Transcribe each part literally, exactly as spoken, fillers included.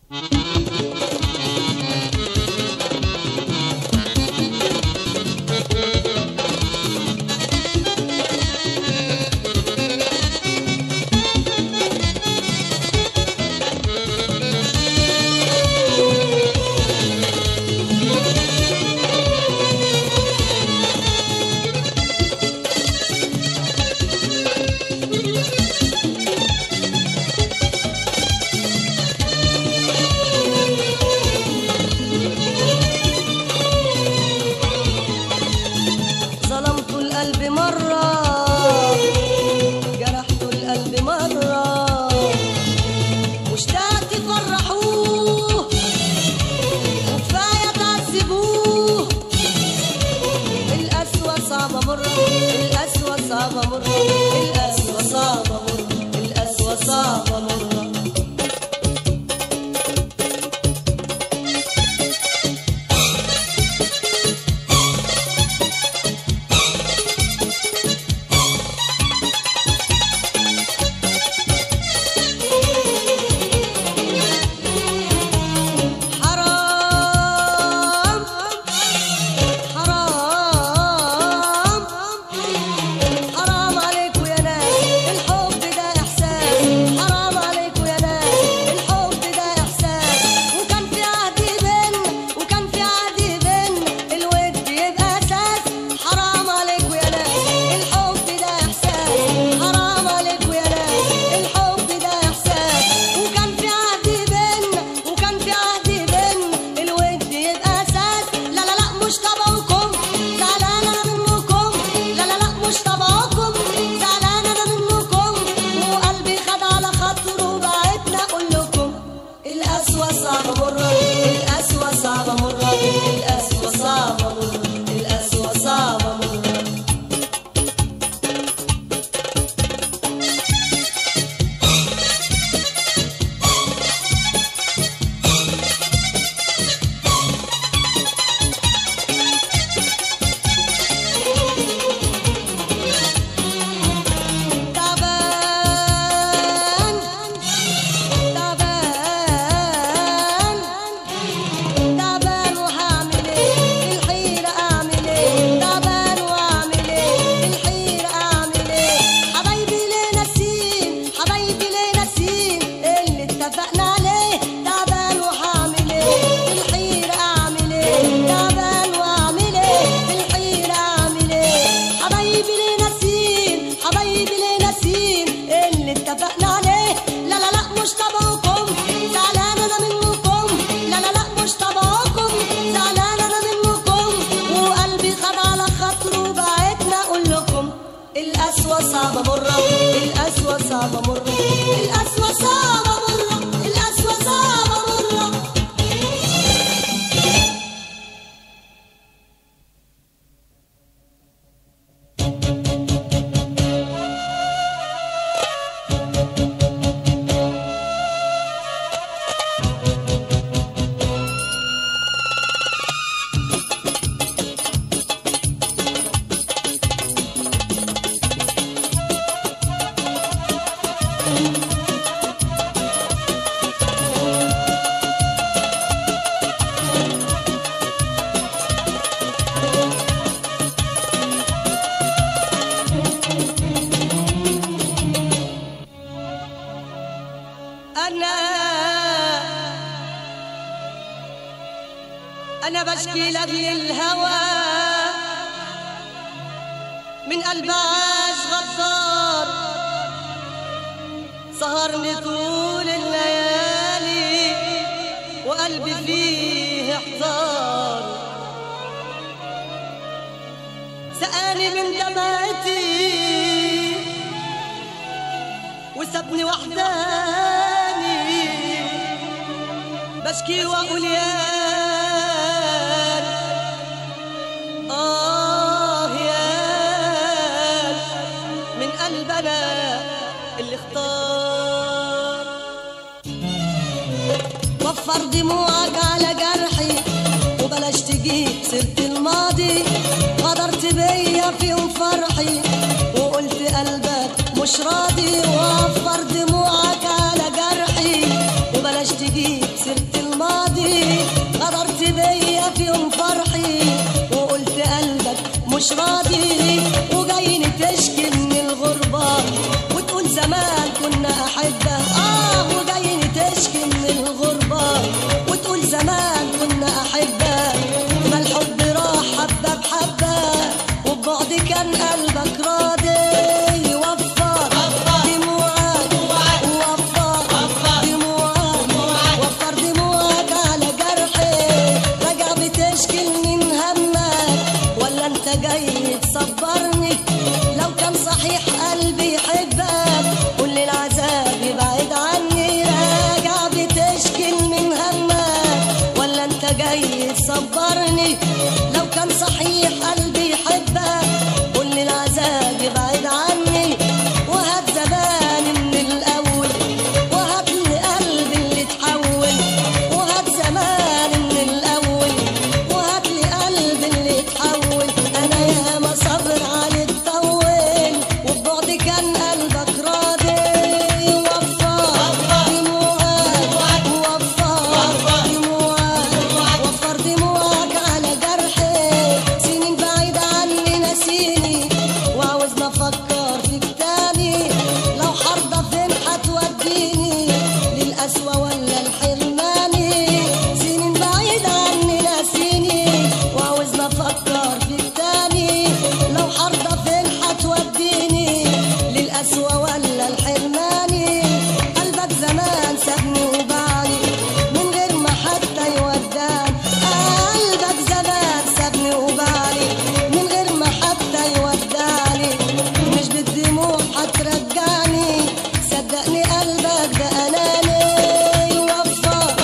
أنا بشكي لأجل الهوى من قلب عاش غدار سهرني طول الليالي وقلبي فيه احتار سقاني من دمعتي وسابني وحداني بشكي واقول يا آه يا من قلبنا اللي اختار وفر دموعك على جرحي وبلاش تجيب سيرة الماضي غدرت بيا في يوم فرحي وقلت قلبك مش راضي وفر دموعك على جرحي وبلاش تجيب سيرة الماضي غدرت بيا في يوم فرحي وقلت قلبك مش راضي وجايني تشكي من الغربة وتقول زمان كنا أحبة آه وجايني تشكي من الغربة وتقول زمان كنا أحبة ما الحب راح حبة بحبة وببعد كان قلبك راضي وفر دموعك وفر دموعك وفر دموعك على جرحي راجع بتشكي من همك ولا انت جاي تصبرني لو كان صحيح قلبي يحبك كل العذاب يبعد عني راجع بتشكي من همك ولا انت جاي تصبرني لو كان صحيح قلبي يحبك كل العذاب يبعد عني وهات زماني من الاول وهات لي قلبي اللي اتحول وهات زماني من الاول وهات لي قلبي اللي اتحول انا ياما صبر عليك طول وببعد كان قلبك راضي وفر دموعك وفر دموعك وفر دموعك على جرحي سنين بعيد عني ناسيني وعاوزني افكر فيك تاني لو حرضى فين هتوديني للقسوة ولا الحرماني سنين بعيد عني ناسيني وعاوزني افكر فيك تاني لو حرضى فين هتوديني للقسوة ولا الحرماني قلبك زمان سابني وبعني من غير ما حتى يوداني قلبك زمان سابني وبعني من غير ما حتى يوداني مش بالدموع هترجعني صدقني قلبك ده اناني وفر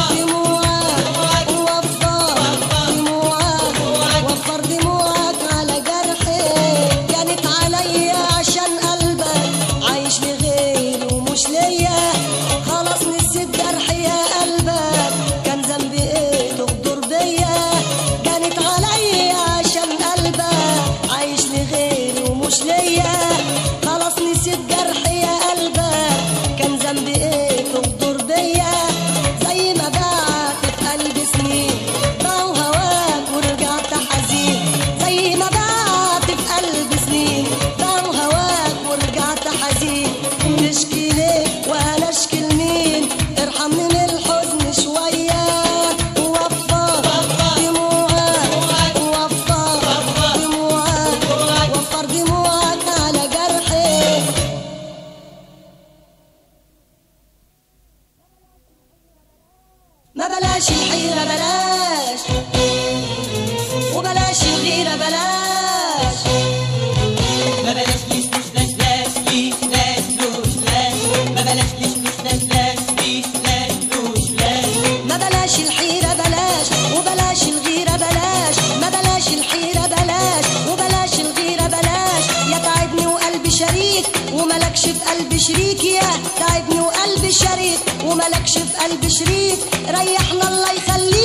دموعك وفر دموعك وفر دموعك على جرحي كانت عليا عشان قلبك عايش لغيري ومش ليا خلاص نسيت جرحي يا قلبك كان ذنبي ايه تغدر بيا كانت عليا عشان قلبك عايش لغيري ومش ليا خلاص نسيت جرحي يا قلبك كان ذنبي ايه تغدر بيا زي ما بعت في قلبي سنين باعوا هواك ورجعت حزين زي ما بعت في قلبي سنين باعوا هواك ورجعت حزين تشكي ليه وانا اشكي لمين ارحمني من الحزن شويه ووفر دموعك ووفر دموعك وفر دموعك على جرحي ما بلاش الحيرة بلاش وبلاش الغيرة بلاش ما بلاش ليش مش لاش لاش ليش لاش لوش لاش ما بلاش ليش مش لاش لاش ليش لاش لوش لاش ما بلاش الحيرة بلاش وبلاش الغيرة بلاش ما بلاش الحيرة بلاش وبلاش الغيرة بلاش يا تعبني وقلبي شريك وملكش في قلبي شريك يا تعبني وقلبي شريك وملكش في قلبي شريك ريحنا الله يخليك